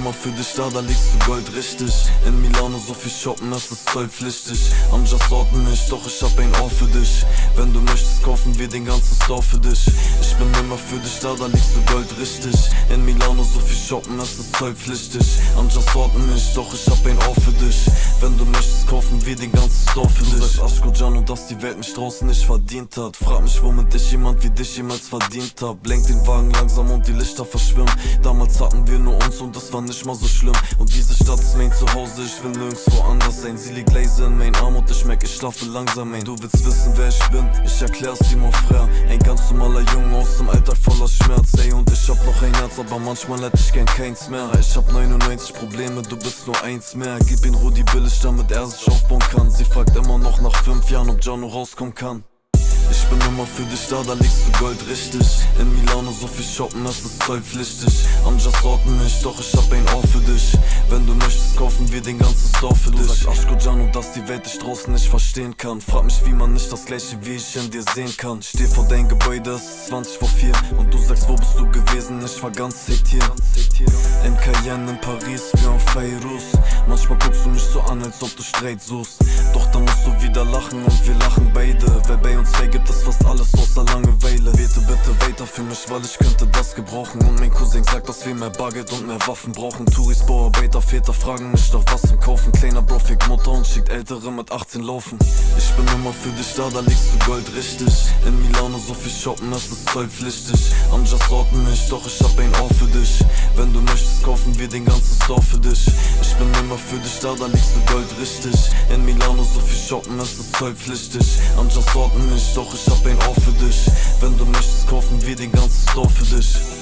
immer für dich da liegst du Gold richtig. In Milano so viel shoppen, es ist zollpflichtig. Am Just orten nicht, doch ich hab ein Ohr für dich. Wenn du möchtest, kaufen wir den ganzen Store für dich. Ich bin immer für dich da liegst du Gold richtig. In Milano so viel shoppen, es ist zollpflichtig. Am Just orten nicht, doch ich hab ein Ohr für dich. Wenn du möchtest, kaufen wir den ganzen Store für dich. Du sagst Aschko Giano, dass die Welt mich draußen nicht verdient hat. Frag mich, womit ich jemand wie dich jemals verdient hab. Lenk den Wagen langsam und die Lichter verschwimmen. Damals hatten wir nur uns und das war nicht mal so schlimm. Und diese Stadt ist mein Zuhause, ich will nirgendwo anders sein. Sie liegt leise in mein Arm und ich merk, ich schlafe langsam ein. Du willst wissen, wer ich bin, ich erklär's dir mon frère. Ein ganz normaler Junge aus dem Alltag voller Schmerz, ey. Und ich hab noch ein Herz, aber manchmal hätte ich gern keins mehr. Ich hab 99 Probleme, du bist nur eins mehr. Gib ihn Rudi billig, damit er sich aufbauen kann. Sie fragt immer noch nach 5 Jahren, ob Giano rauskommen kann. Ich bin immer für dich da liegst du Gold richtig. In Milano so viel shoppen, es ist zollpflichtig. Am Just orten nicht, doch ich hab ein Ohr für dich. Wenn du möchtest, kaufen wir den ganzen Store für dich. Du sagst Aschko Giano, dass die Welt dich draußen nicht verstehen kann. Frag mich, wie man nicht das gleiche wie ich in dir sehen kann. Steh vor dein Gebäude, es ist 20 vor 4. Und du sagst, wo bist du gewesen? Ich war ganz hate hier. In Cayenne, in Paris, wie en Feiruz. Manchmal guckst du mich so an, als ob du Streit suchst. Doch dann musst du wieder lachen und wir lachen beide. Wer bei uns wäre, gibt es fast alles außer Langeweile. Bete bitte weiter für mich, weil ich könnte das gebrauchen. Und mein Cousin sagt, dass wir mehr Bargeld und mehr Waffen brauchen. Touris, Bauarbeiter, Väter fragen mich nach was zum Kaufen. Kleiner Bro fickt Mutter und schickt Ältere mit 18 laufen. Ich bin immer für dich da liegst du Gold richtig. In Milano so viel shoppen, es ist zollpflichtig. Am Just orten nicht, doch ich hab ein Ohr für dich. Wenn du möchtest, kaufen wir den ganzen Store für dich. Ich bin immer für dich da liegst du Gold richtig. In Milano so viel shoppen, es ist zollpflichtig. Am Just orten nicht, doch ich hab ein Ohr für dich. Wenn du möchtest, kaufen wir den ganzen Store für dich.